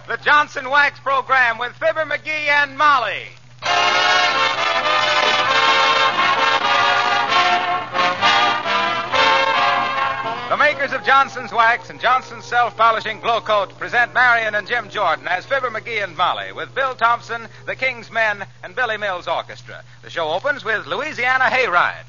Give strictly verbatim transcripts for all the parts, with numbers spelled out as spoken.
the Johnson Wax Program with Fibber McGee and Molly. The makers of Johnson's Wax and Johnson's Self-Polishing Glow Coat present Marion and Jim Jordan as Fibber McGee and Molly with Bill Thompson, the King's Men, and Billy Mills Orchestra. The show opens with Louisiana Hayride.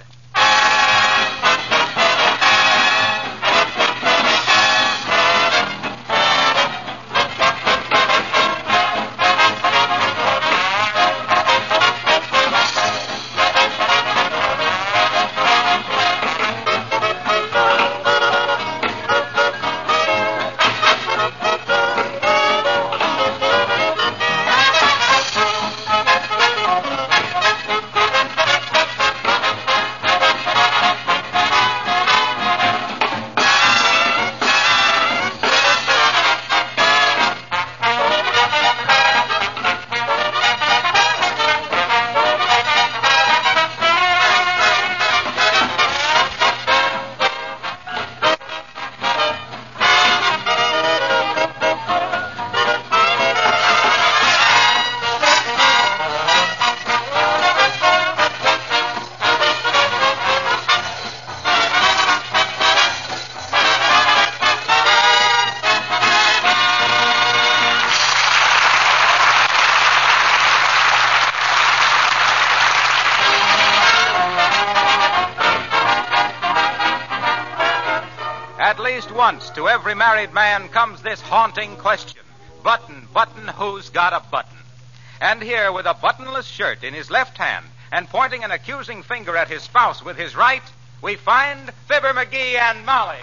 At least once to every married man comes this haunting question. Button, button, who's got a button? And here, with a buttonless shirt in his left hand and pointing an accusing finger at his spouse with his right, we find Fibber McGee and Molly.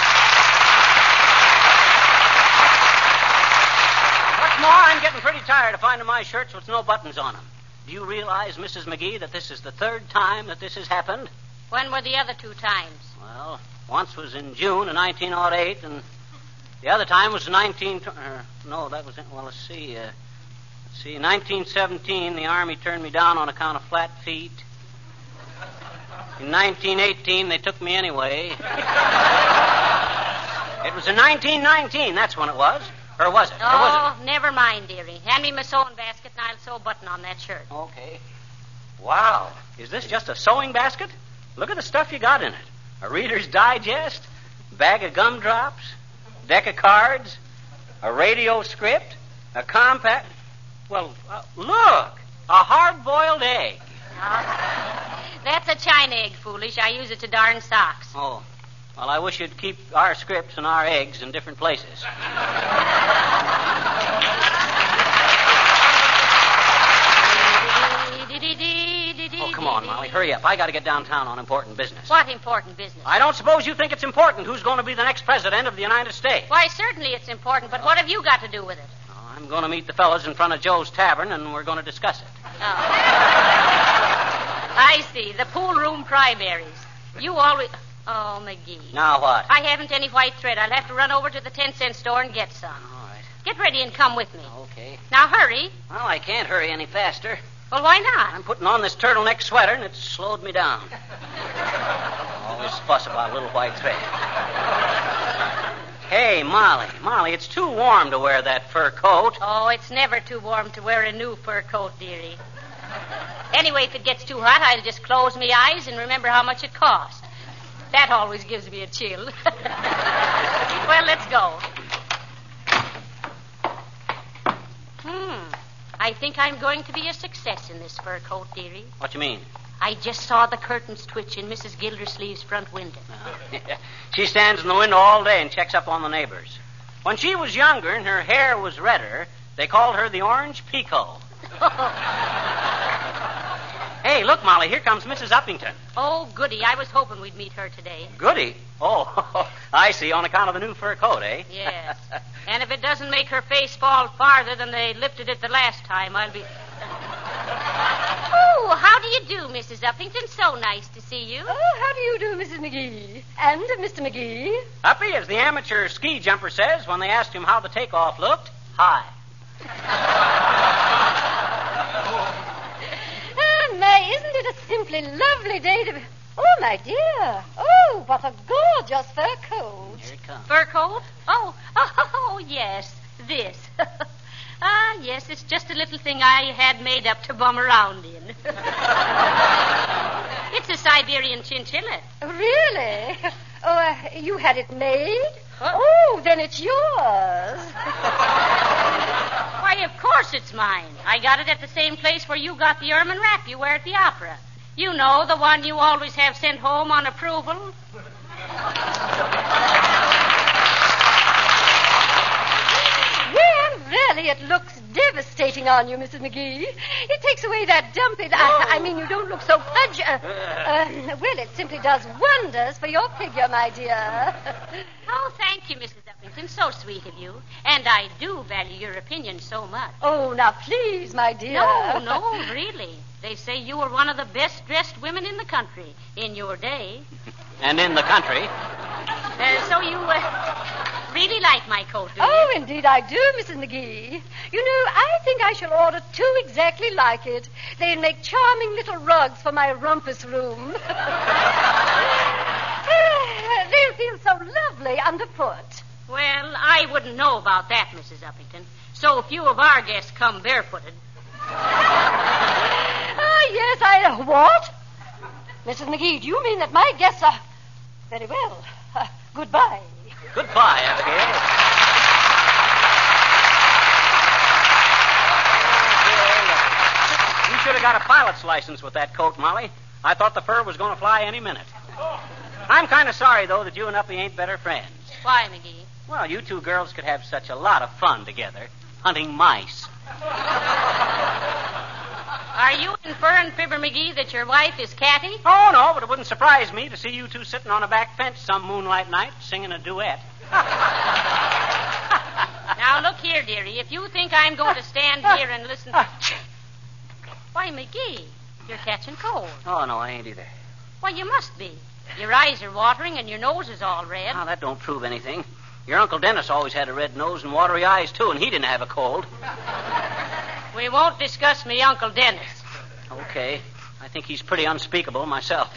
What's more, I'm getting pretty tired of finding my shirts with no buttons on them. Do you realize, Missus McGee, that this is the third time that this has happened? When were the other two times? Well, once was in June of nineteen oh eight, and the other time was nineteen... Uh, no, that was... Well, let's see. Uh, let's see. nineteen seventeen, the Army turned me down on account of flat feet. In nineteen eighteen, they took me anyway. It was in nineteen nineteen, that's when it was. Or was it? Oh, or was it? Never mind, dearie. Hand me my sewing basket, and I'll sew a button on that shirt. Okay. Wow. Is this just a sewing basket? Look at the stuff you got in it. A Reader's Digest, bag of gumdrops, deck of cards, a radio script, a compact... Well, uh, look! A hard-boiled egg. Oh, that's a china egg, foolish. I use it to darn socks. Oh. Well, I wish you'd keep our scripts and our eggs in different places. Oh, come on, Molly. Hurry up. I got to get downtown on important business. What important business? I don't suppose you think it's important who's going to be the next president of the United States. Why, certainly it's important, but what have you got to do with it? Oh, I'm going to meet the fellows in front of Joe's Tavern, and we're going to discuss it. Oh. I see. The pool room primaries. You always... Oh, McGee. Now what? I haven't any white thread. I'll have to run over to the ten-cent store and get some. All right. Get ready and come with me. Okay. Now, hurry. Well, I can't hurry any faster. Well, why not? I'm putting on this turtleneck sweater, and it's slowed me down. Always fuss about little white thread. Hey, Molly. Molly, it's too warm to wear that fur coat. Oh, it's never too warm to wear a new fur coat, dearie. Anyway, if it gets too hot, I'll just close my eyes and remember how much it cost. That always gives me a chill. Well, let's go. Hmm. I think I'm going to be a success in this fur coat, dearie. What you mean? I just saw the curtains twitch in Missus Gildersleeve's front window. Uh, she stands in the window all day and checks up on the neighbors. When she was younger and her hair was redder, they called her the Orange Pico. Hey, look, Molly, here comes Missus Uppington. Oh, goody. I was hoping we'd meet her today. Goody? Oh, I see, on account of the new fur coat, eh? Yes. And if it doesn't make her face fall farther than they lifted it the last time, I'll be... Oh, how do you do, Missus Uppington? So nice to see you. Oh, how do you do, Missus McGee? And Mister McGee? Uppy, as the amateur ski jumper says when they asked him how the takeoff looked, hi. Oh, my, isn't it a simply lovely day to be... Oh, my dear. Oh, what a gorgeous fur coat. Here it comes. Fur coat? Oh, oh, oh yes, this. Ah, yes, it's just a little thing I had made up to bum around in. It's a Siberian chinchilla. Really? Oh, uh, you had it made? Oh, then it's yours. Why, of course it's mine. I got it at the same place where you got the ermine wrap you wear at the opera. You know, the one you always have sent home on approval. Well, really, it looks devastating on you, Missus McGee. It takes away that dumpy... I, I mean, you don't look so pudgy. Uh, uh, well, it simply does wonders for your figure, my dear. Oh, thank you, Missus Uppington. So sweet of you. And I do value your opinion so much. Oh, now, please, my dear. No, no, really. They say you were one of the best-dressed women in the country in your day. And in the country. Uh, so you uh, really like my coat, do you? Oh, indeed I do, Missus McGee. You know, I think I shall order two exactly like it. They'll make charming little rugs for my rumpus room. They'll feel so lovely underfoot. Well, I wouldn't know about that, Missus Uppington. So few of our guests come barefooted. Ah, yes, I... What? Missus McGee, do you mean that my guests are... Very well. Uh, goodbye. Goodbye, Abigail. You should have got a pilot's license with that coat, Molly. I thought the fur was going to fly any minute. I'm kind of sorry, though, that you and Uppy ain't better friends. Why, McGee? Well, you two girls could have such a lot of fun together, hunting mice. Are you inferring, Fibber McGee, that your wife is catty? Oh, no, but it wouldn't surprise me to see you two sitting on a back fence some moonlight night singing a duet. Now, look here, dearie. If you think I'm going to stand here and listen... Why, McGee, you're catching cold. Oh, no, I ain't either. Why, you must be. Your eyes are watering and your nose is all red. Oh, that don't prove anything. Your Uncle Dennis always had a red nose and watery eyes, too, and he didn't have a cold. We won't discuss me Uncle Dennis. Okay. I think he's pretty unspeakable myself.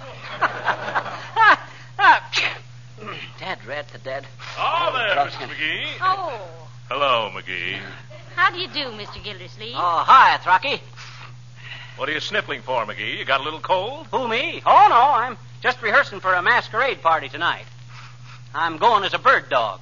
Dad, rat to dad. Oh, there, Mister McGee. Oh. Hello, McGee. How do you do, Mister Gildersleeve? Oh, hi, Throcky. What are you sniffling for, McGee? You got a little cold? Who, me? Oh, no, I'm just rehearsing for a masquerade party tonight. I'm going as a bird dog.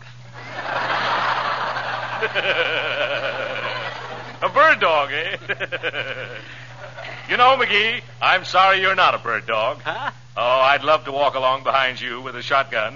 A bird dog, eh? You know, McGee, I'm sorry you're not a bird dog. Huh? Oh, I'd love to walk along behind you with a shotgun.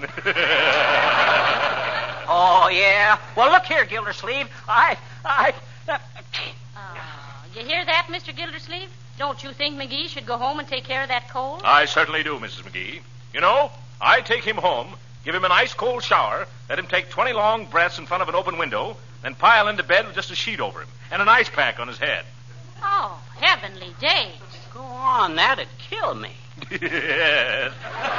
Oh, yeah? Well, look here, Gildersleeve. I... I... Uh... Oh, you hear that, Mister Gildersleeve? Don't you think McGee should go home and take care of that cold? I certainly do, Missus McGee. You know, I take him home, give him an ice-cold shower, let him take twenty long breaths in front of an open window, then pile into bed with just a sheet over him and an ice pack on his head. Oh, heavenly days. Go on, that'd kill me. Yes.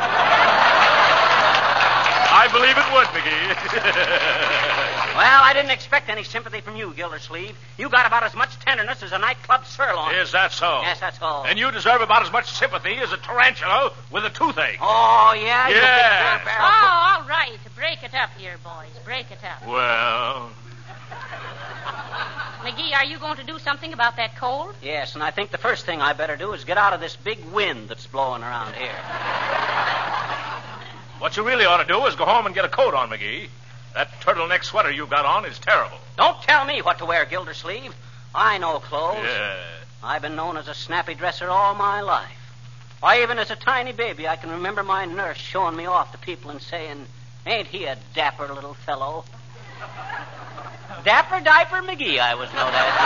I believe it would, McGee. Well, I didn't expect any sympathy from you, Gildersleeve. You got about as much tenderness as a nightclub sirloin. Is that so? Yes, that's all. And you deserve about as much sympathy as a tarantula with a toothache. Oh, yeah? You Yes. big barrel- Oh, all right. Break it up here, boys. Break it up. Well, McGee, are you going to do something about that cold? Yes, and I think the first thing I better do is get out of this big wind that's blowing around here. what you really ought to do is go home and get a coat on, McGee. That turtleneck sweater you've got on is terrible. Don't tell me what to wear, Gildersleeve. I know clothes. Yeah. I've been known as a snappy dresser all my life. Why, even as a tiny baby, I can remember my nurse showing me off to people and saying, "Ain't he a dapper little fellow?" Dapper Diaper McGee, I was known as.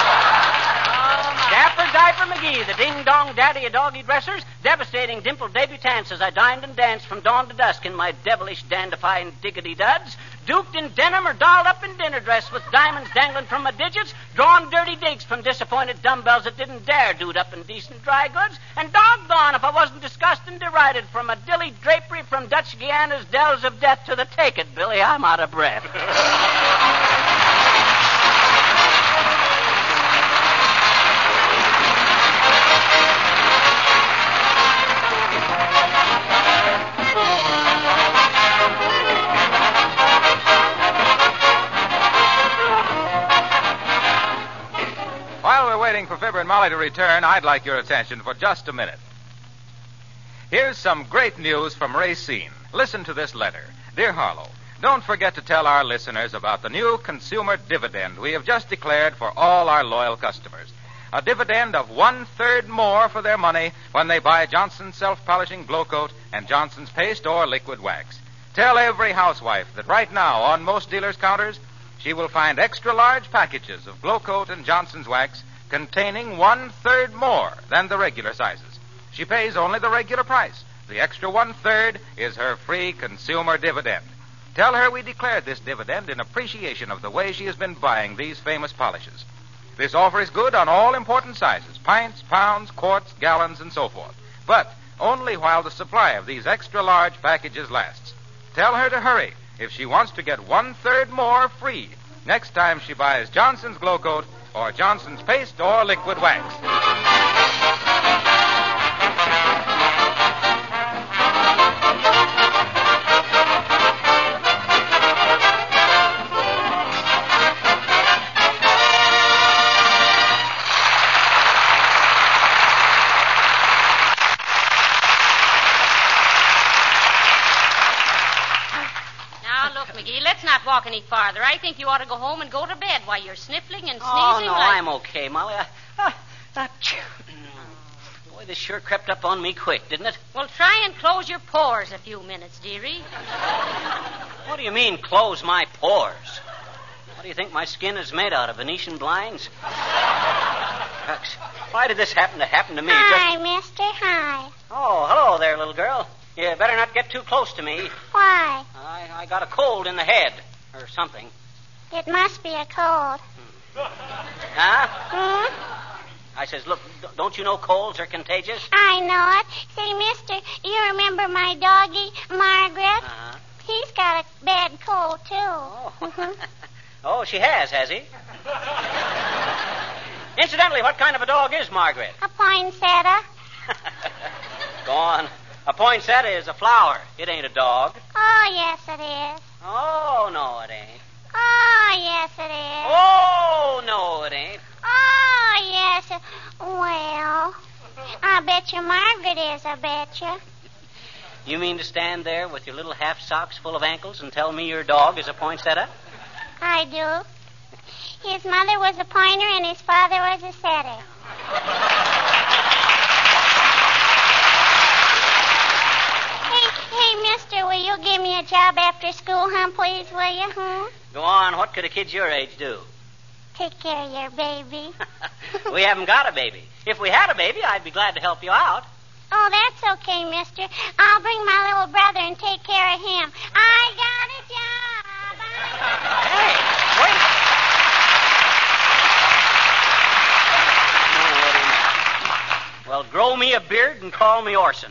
Dapper Diaper McGee, the ding-dong daddy of doggy dressers, devastating dimpled debutantes as I dined and danced from dawn to dusk in my devilish dandifying diggity-duds, duked in denim or dolled up in dinner dress with diamonds dangling from my digits, drawn dirty digs from disappointed dumbbells that didn't dare dude up in decent dry goods, and doggone if I wasn't disgusted and derided from a dilly drapery from Dutch Guiana's dells of death to the take it, Billy. I'm out of breath. waiting for Fibber and Molly to return, I'd like your attention for just a minute. Here's some great news from Racine. Listen to this letter. Dear Harlow, don't forget to tell our listeners about the new consumer dividend we have just declared for all our loyal customers. A dividend of one-third more for their money when they buy Johnson's self-polishing glow coat and Johnson's paste or liquid wax. Tell every housewife that right now on most dealers' counters, she will find extra-large packages of glow coat and Johnson's wax containing one-third more than the regular sizes. She pays only the regular price. The extra one-third is her free consumer dividend. Tell her we declared this dividend in appreciation of the way she has been buying these famous polishes. This offer is good on all important sizes, pints, pounds, quarts, gallons, and so forth. But only while the supply of these extra-large packages lasts. Tell her to hurry if she wants to get one-third more free next time she buys Johnson's Glow Coat or Johnson's Paste or Liquid Wax. Walk any farther. I think you ought to go home and go to bed while you're sniffling and sneezing. Oh, no, like... I'm okay, Molly. I, I, I, boy, this sure crept up on me quick, didn't it? Well, try and close your pores a few minutes, dearie. What do you mean, close my pores? What do you think my skin is made out of, Venetian blinds? Shucks, why did this happen to happen to me? Hi, Just... mister. Hi. Oh, hello there, little girl. You better not get too close to me. Why? I, I got a cold in the head. Or something. It must be a cold. Huh? Hmm? I says, look, don't you know colds are contagious? I know it. Say, mister, you remember my doggie, Margaret? Uh-huh. He's got a bad cold, too. Oh. Mm-hmm. Oh, she has, has he? Incidentally, what kind of a dog is Margaret? A poinsettia. Go on. A poinsettia is a flower. It ain't a dog. Oh, yes, it is. Oh, no, it ain't. Oh, yes, it is. Oh, no, it ain't. Oh, yes. It... Well, I bet you Margaret is, I bet you. You mean to stand there with your little half socks full of ankles and tell me your dog is a poinsettia? I do. His mother was a pointer and his father was a setter. Hey, mister, will you give me a job after school, huh, please, will you, huh? Go on. What could a kid your age do? Take care of your baby. We haven't got a baby. If we had a baby, I'd be glad to help you out. Oh, that's okay, mister. I'll bring my little brother and take care of him. I got a job. I... Hey, wait. Oh, well, grow me a beard and call me Orson.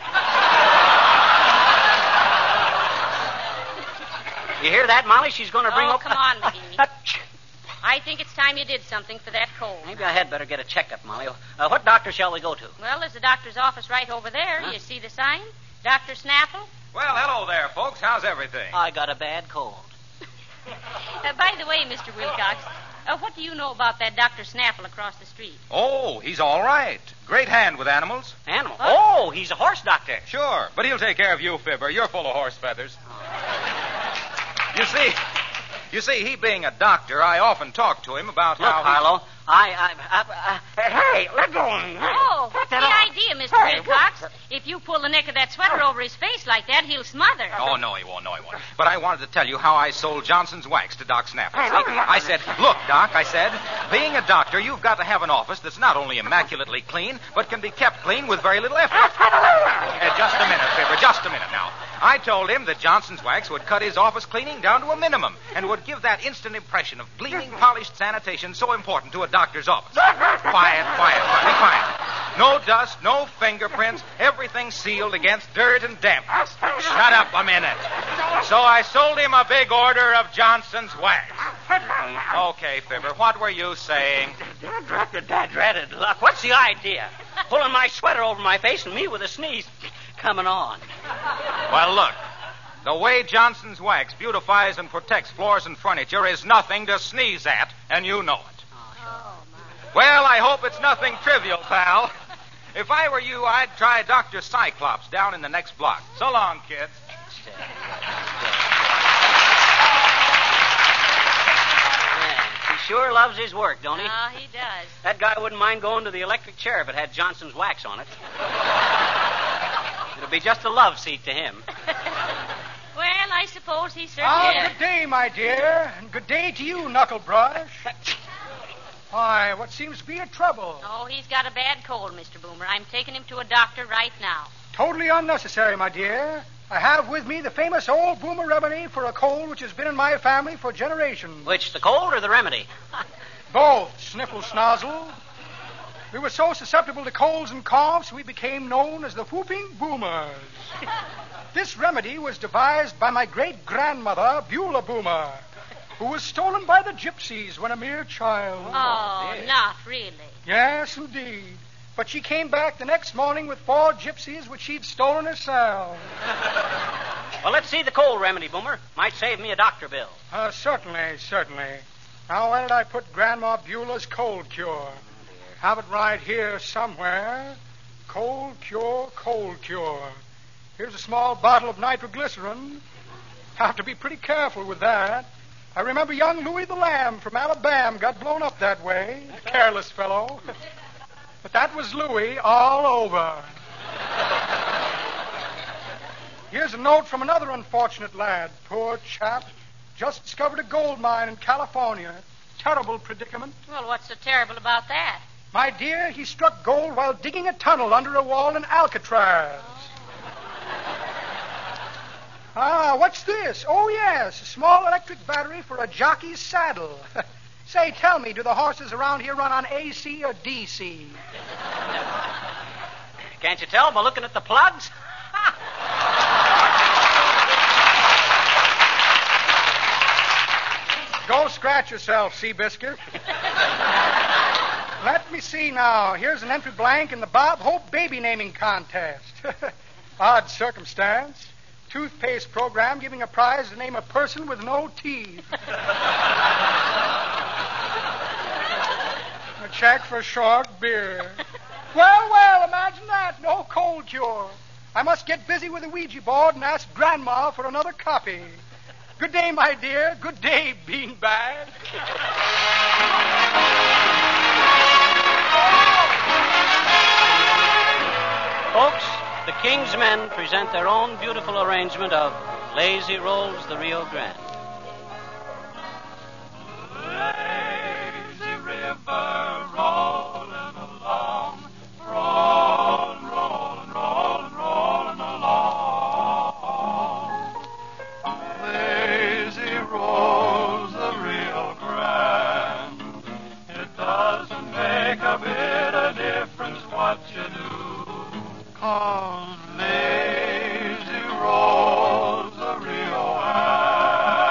You hear that, Molly? She's going to bring oh, up... come on, McGee. I think it's time you did something for that cold. Maybe I had better get a checkup, Molly. Uh, what doctor shall we go to? Well, there's a doctor's office right over there. Huh? You see the sign? Doctor Snaffle? Well, hello there, folks. How's everything? I got a bad cold. Uh, by the way, Mister Wilcox, uh, what do you know about that Doctor Snaffle across the street? Oh, he's all right. Great hand with animals. Animal? What? Oh, he's a horse doctor. Sure, but he'll take care of you, Fibber. You're full of horse feathers. You see, you see, he being a doctor, I often talk to him about Look, how... he- Harlow, I, I, I, I... Hey, let go of me. Oh, what's the that idea, Mister Hey, Wilcox? what- If you pull the neck of that sweater over his face like that, he'll smother. Oh, no, he won't, no, he won't. But I wanted to tell you how I sold Johnson's Wax to Doc Snaffle. Hey, look, look, I said, look, Doc, I said, being a doctor, you've got to have an office that's not only immaculately clean, but can be kept clean with very little effort. Uh, just a minute, Fibber, just a minute now. I told him that Johnson's Wax would cut his office cleaning down to a minimum and would give that instant impression of gleaming, polished sanitation so important to a doctor's office. Quiet, quiet, quiet, be quiet. No dust, no fingerprints, everything sealed against dirt and dampness. Shut up a minute. So I sold him a big order of Johnson's Wax. Okay, Fibber, what were you saying? Dad dreaded luck. What's the idea? Pulling my sweater over my face and me with a sneeze coming on. Well, look. The way Johnson's Wax beautifies and protects floors and furniture is nothing to sneeze at, and you know it. Oh, my. Well, I hope it's nothing trivial, pal. If I were you, I'd try Doctor Cyclops down in the next block. So long, kids. Yeah, he sure loves his work, don't he? Oh, he does. That guy wouldn't mind going to the electric chair if it had Johnson's wax on it. It'll be just a love seat to him. Well, I suppose he certainly Ah, is. good day, my dear, and good day to you, Knucklebrush. Why, what seems to be your trouble? Oh, he's got a bad cold, Mister Boomer. I'm taking him to a doctor right now. Totally unnecessary, my dear. I have with me the famous old Boomer remedy for a cold which has been in my family for generations. Which, the cold or the remedy? Both, Sniffle Snozzle. We were so susceptible to colds and coughs, we became known as the Whooping Boomers. This remedy was devised by my great-grandmother, Beulah Boomer, who was stolen by the gypsies when a mere child. Oh, dear. not really. Yes, indeed. But she came back the next morning with four gypsies which she'd stolen herself. Well, let's see the cold remedy, Boomer. Might save me a doctor bill. Uh, certainly, certainly. Now, where did I put Grandma Beulah's cold cure? Have it right here somewhere. Cold cure, cold cure. Here's a small bottle of nitroglycerin. Have to be pretty careful with that. I remember young Louis the Lamb from Alabama got blown up that way. Careless fellow. But that was Louis all over. Here's a note from another unfortunate lad. Poor chap. Just discovered a gold mine in California. Terrible predicament. Well, what's so terrible about that? My dear, he struck gold while digging a tunnel under a wall in Alcatraz. Ah, what's this? Oh, yes, a small electric battery for a jockey's saddle. Say, tell me, do the horses around here run on A C or D C? Can't you tell by looking at the plugs? Go scratch yourself, Seabiscuit. Let me see now. Here's an entry blank in the Bob Hope baby naming contest. Odd circumstance. Toothpaste program giving a prize to name a person with no teeth. A check for short beer. Well, well, imagine that. No cold cure. I must get busy with the Ouija board and ask Grandma for another copy. Good day, my dear. Good day, beanbag. Folks, the King's Men present their own beautiful arrangement of Lazy Rolls the Rio Grande. Lazy river rolling along, rolling, rolling, rolling, rolling along. Lazy rolls the Rio Grande. It doesn't make a bit of difference what you do. 'Cause lazy rolls the Rio Grande.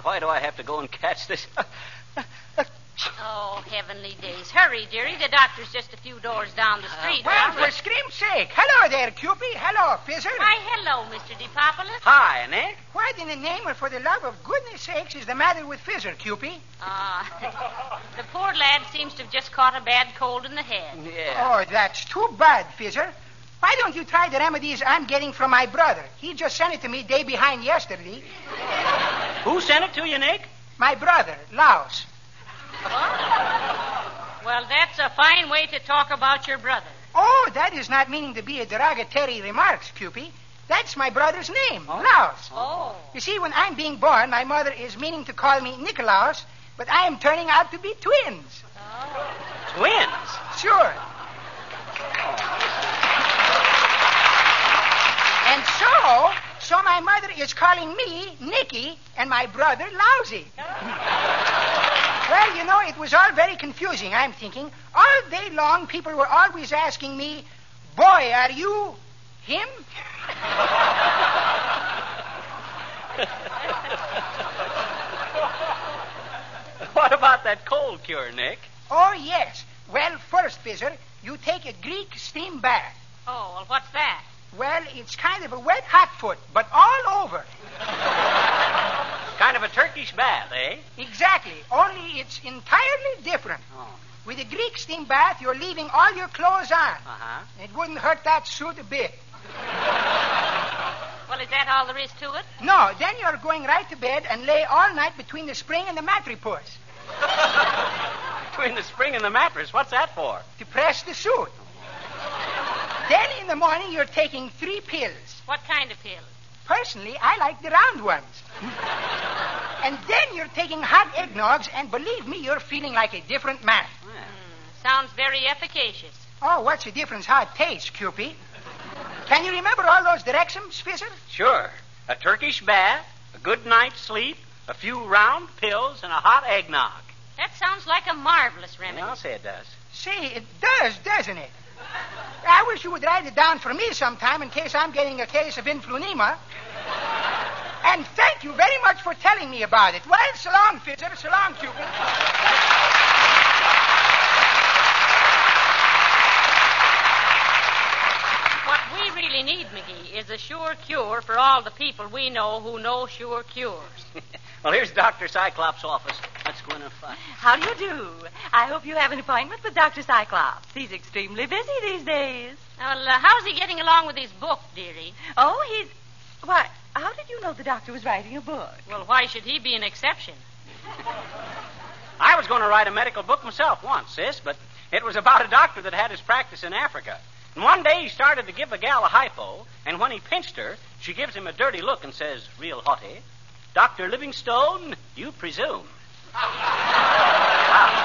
why do I have to go and catch this? Oh, heavenly days. Hurry, dearie. The doctor's just a few doors down the street. Uh, well, for scream's sake. Hello there, Cupid. Hello, Fizzer. Why, hello, Mister DePopulis. Hi, Nick. What in the name of, for the love of goodness sakes, is the matter with Fizzer, Cupid? Ah, the poor lad seems to have just caught a bad cold in the head. Yeah. Oh, that's too bad, Fizzer. Why don't you try the remedies I'm getting from my brother? He just sent it to me day behind yesterday. Who sent it to you, Nick? My brother, Laos. Well, that's a fine way to talk about your brother. Oh, that is not meaning to be a derogatory remark, Cupid. That's my brother's name, oh. Laos. Oh. You see, when I'm being born, my mother is meaning to call me Nicolaus, but I am turning out to be twins. Oh. Twins? Sure. And so, so my mother is calling me Nicky and my brother Lousy. Well, you know, it was all very confusing, I'm thinking. All day long, people were always asking me, boy, are you him? What about that cold cure, Nick? Oh, yes. Well, first, Fizzer, you take a Greek steam bath. Oh, well, what's that? Well, it's kind of a wet hot foot, but all over. Kind of a Turkish bath, eh? Exactly. Only it's entirely different. Oh. With a Greek steam bath, you're leaving all your clothes on. Uh-huh. It wouldn't hurt that suit a bit. Well, is that all there is to it? No, then you're going right to bed and lay all night between the spring and the mattress. Between the spring and the mattress? What's that for? To press the suit. Then in the morning, you're taking three pills. What kind of pills? Personally, I like the round ones. And then you're taking hot eggnogs, and believe me, you're feeling like a different man. Mm, sounds very efficacious. Oh, what's the difference how it tastes, Cupid? Can you remember all those directions, Fizzer? Sure. A Turkish bath, a good night's sleep, a few round pills, and a hot eggnog. That sounds like a marvelous remedy. Yeah, I'll say it does. See, it does, doesn't it? I wish you would write it down for me sometime in case I'm getting a case of influenza. And thank you very much for telling me about it. Well, so long, Fizzer. So long, Cupid. What we really need, McGee, is a sure cure for all the people we know who know sure cures. Well, here's Doctor Cyclops' office. Let's go in and find. How do you do? I hope you have an appointment with Doctor Cyclops. He's extremely busy these days. Well, uh, how's he getting along with his book, dearie? Oh, he's... Why, how did you know the doctor was writing a book? Well, why should he be an exception? I was going to write a medical book myself once, sis, but it was about a doctor that had his practice in Africa. And one day he started to give a gal a hypo, and when he pinched her, she gives him a dirty look and says, real haughty, Doctor Livingstone, you presume. Wow.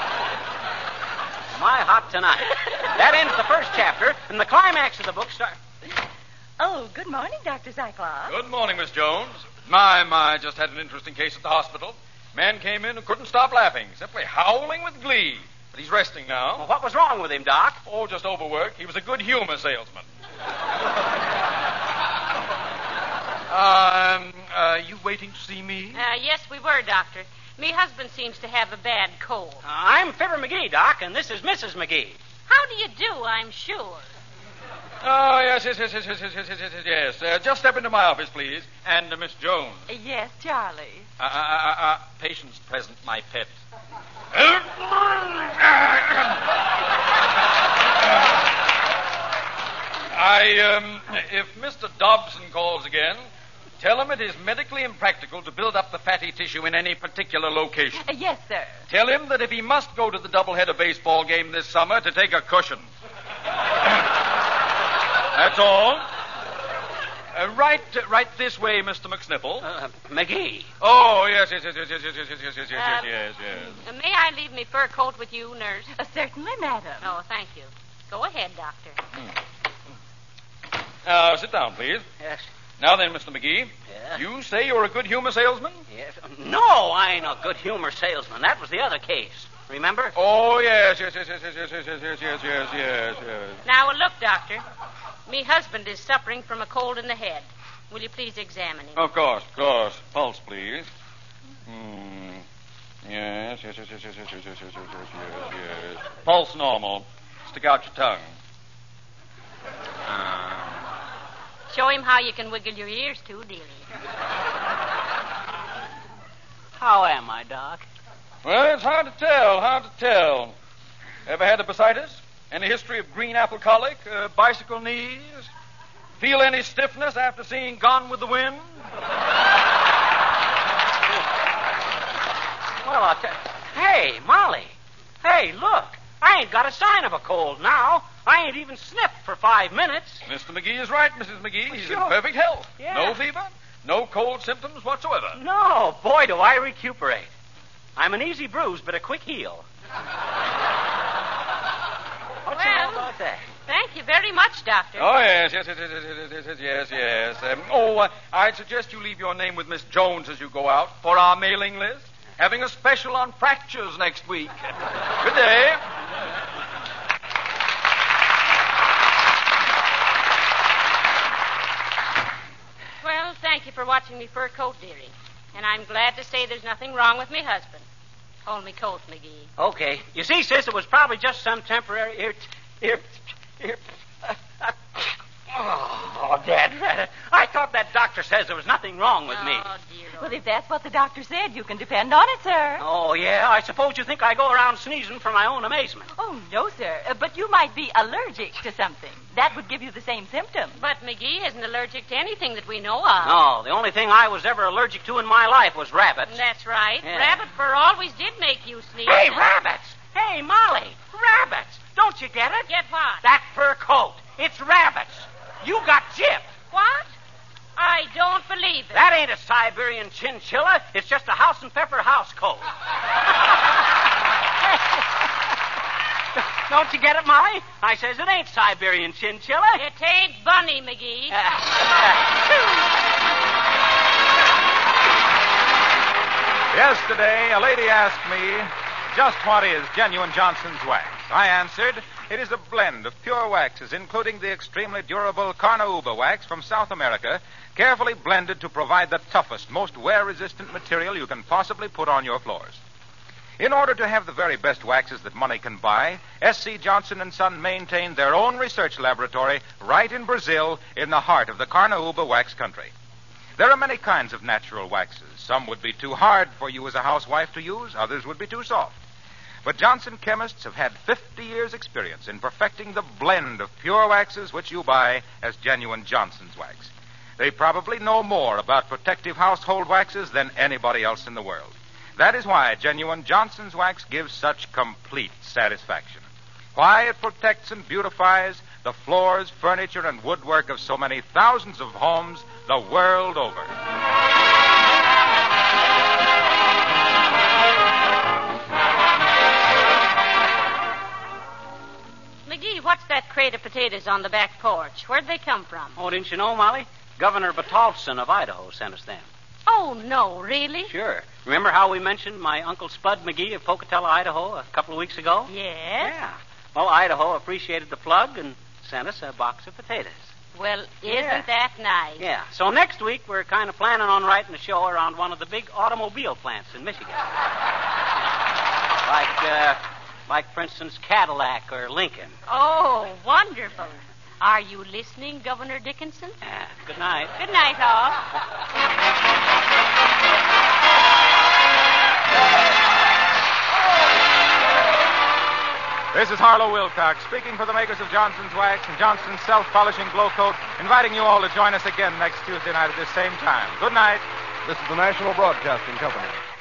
My hot tonight. That ends the first chapter, and the climax of the book starts... Oh, good morning, Doctor Cyclops. Good morning, Miss Jones. My, my, just had an interesting case at the hospital. Man came in and couldn't stop laughing, simply howling with glee. But he's resting now. Well, what was wrong with him, Doc? Oh, just overwork. He was a good humor salesman. um, uh, you waiting to see me? Uh, yes, we were, Doctor. Me husband seems to have a bad cold. Uh, I'm Fibber McGee, Doc, and this is Missus McGee. How do you do, I'm sure? Oh, yes, yes, yes, yes, yes, yes, yes, yes, yes, yes. Uh, just step into my office, please. And uh, Miss Jones. Uh, yes, Charlie. Uh, uh, uh, uh, patient's present, my pet. I, um, if Mister Dobson calls again, tell him it is medically impractical to build up the fatty tissue in any particular location. Uh, yes, sir. Tell him that if he must go to the doubleheader baseball game this summer, to take a cushion. That's all. Uh, right, uh, right this way, Mister McSniffle. Uh, McGee. Oh, yes, yes, yes, yes, yes, yes, yes, yes, yes, yes, yes, Um, yes, yes. Uh, may I leave me fur coat with you, nurse? Uh, certainly, madam. Oh, thank you. Go ahead, Doctor. Now, sit down, please. Yes. Now then, Mister McGee. Yeah? You say you're a good humor salesman? Yes. No, I ain't a good humor salesman. That was the other case. Remember? Oh, yes, yes, yes, yes, yes, yes, yes, yes, yes, yes, yes, yes, yes. Now, look, Doctor. Me husband is suffering from a cold in the head. Will you please examine him? Of course, of course. Pulse, please. Hmm. Yes, yes, yes, yes, yes, yes, yes, yes, yes, yes, yes, yes. Pulse normal. Stick out your tongue. Uh, Show him how you can wiggle your ears, too, dearie. how am I, Doc? Well, it's hard to tell, hard to tell. Ever had appendicitis? Any history of green apple colic? Uh, bicycle knees? Feel any stiffness after seeing Gone with the Wind? Well, I'll tell Hey, Molly. Hey, look. I ain't got a sign of a cold now. I ain't even sniffed for five minutes. Mister McGee is right, Missus McGee. He's sure. in perfect health. Yeah. No fever, no cold symptoms whatsoever. No, boy, do I recuperate. I'm an easy bruise, but a quick heal. What's Well, all about that? Thank you very much, Doctor. Oh, yes, yes, yes, yes, yes, yes, yes, yes, yes. Um, oh, uh, I'd suggest you leave your name with Miss Jones as you go out for our mailing list. Having a special on fractures next week. Good day. Well, thank you for watching me fur coat, dearie. And I'm glad to say there's nothing wrong with me husband. Hold me coat, McGee. Okay. You see, sis, it was probably just some temporary ear... ear... ear... Uh, uh, oh, Dad. I thought that doctor says there was nothing wrong with me. Oh, dear Lord. Well, if that's what the doctor said, you can depend on it, sir. Oh, yeah? I suppose you think I go around sneezing for my own amazement. Oh, no, sir. Uh, but you might be allergic to something. That would give you the same symptom. But McGee isn't allergic to anything that we know of. No, the only thing I was ever allergic to in my life was rabbits. That's right. Yeah. Rabbit fur always did make you sneeze. Hey, rabbits! Hey, Molly! Rabbits! Don't you get it? Get what? That fur coat. It's rabbits. You got gypped. What? I don't believe it. That ain't a Siberian chinchilla. It's just a house and pepper house coat. Don't you get it, Molly? I says it ain't Siberian chinchilla. It ain't Bunny, McGee. Yesterday, a lady asked me, just what is genuine Johnson's wax? I answered, it is a blend of pure waxes, including the extremely durable Carnauba wax from South America, carefully blended to provide the toughest, most wear-resistant material you can possibly put on your floors. In order to have the very best waxes that money can buy, S C. Johnson and Son maintained their own research laboratory right in Brazil, in the heart of the Carnauba wax country. There are many kinds of natural waxes. Some would be too hard for you as a housewife to use, others would be too soft. But Johnson chemists have had fifty years' experience in perfecting the blend of pure waxes which you buy as genuine Johnson's wax. They probably know more about protective household waxes than anybody else in the world. That is why genuine Johnson's wax gives such complete satisfaction. Why it protects and beautifies the floors, furniture, and woodwork of so many thousands of homes the world over. McGee, what's that crate of potatoes on the back porch? Where'd they come from? Oh, didn't you know, Molly? Governor Batolfson of Idaho sent us them. Oh, no, really? Sure. Remember how we mentioned my Uncle Spud McGee of Pocatello, Idaho, a couple of weeks ago? Yes. Yeah. Well, Idaho appreciated the plug and sent us a box of potatoes. Well, isn't Yeah. that nice? Yeah. So next week, we're kind of planning on writing a show around one of the big automobile plants in Michigan. like, uh, like, for instance, Cadillac or Lincoln. Oh, wonderful. Are you listening, Governor Dickinson? Yeah. Good night. Good night, all. This is Harlow Wilcox, speaking for the makers of Johnson's Wax and Johnson's Self-Polishing Glow Coat, inviting you all to join us again next Tuesday night at this same time. Good night. This is the National Broadcasting Company.